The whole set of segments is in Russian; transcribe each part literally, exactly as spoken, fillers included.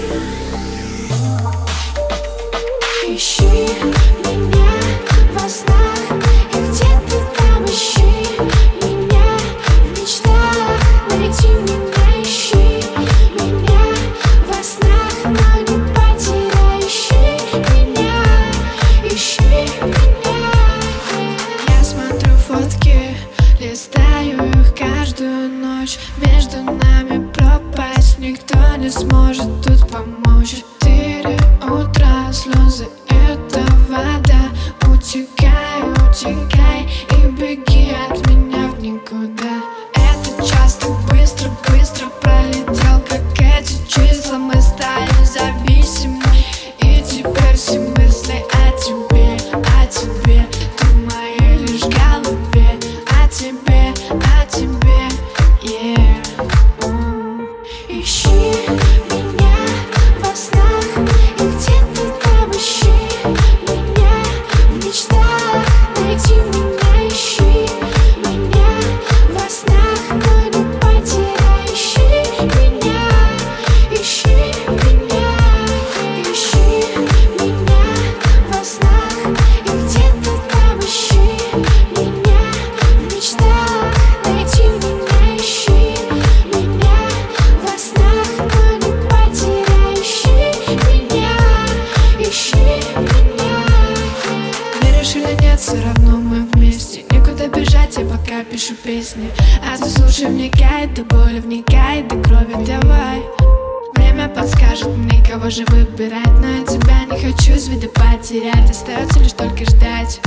Ищи меня во снах, и где ты там, ищи меня в мечтах. Найди меня, ищи меня во снах, но не потеряй. Ищи меня, ищи меня. Я смотрю фотки, листаю их каждую ночь. Между нами пропасть, никто не сможет тут помочь. Четыре утра, слезы — это вода. Утекай, утекай и беги от меня в никуда. Это час так быстро, быстро пролетел, как эти числа. Мы стали зависимы, и теперь все мысли о тебе, о тебе. Ты в моей лишь голове, о тебе, о тебе, yeah. Mm. Ищи меня во снах, и где ты там, ищи меня в мечтах. Найди меня, ищи меня во снах, но не потеряй. Ищи меня, ищи меня, ищи меня во снах, и где ты там, ищи меня в мечтах. Найди меня, ищи меня во снах, но не потеряй. Ищи меня, ищи меня. Веришь или нет, все равно мы вместе. Некуда бежать, я пока пишу песни. А ты слушай, вникай, до боли вникай, до крови давай. Время подскажет мне, кого же выбирать, но я тебя не хочу из вида потерять. Остается лишь только ждать.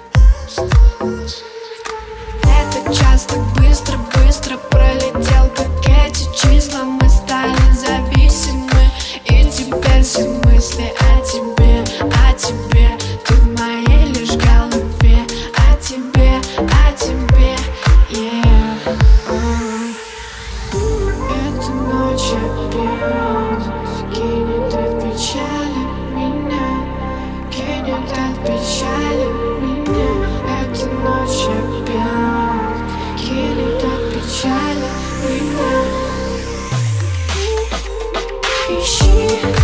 Этот час так быстро, быстро пролетел, как эти числа. Мы стали зависимы, и теперь все мысли о тебе, о тебе. Ты в моей лишь голове, о тебе, о тебе, yeah. Mm. Эта ночь опять кинет от печали меня, кинет от печали меня. Эта ночь опять кинет от печали меня. Ищи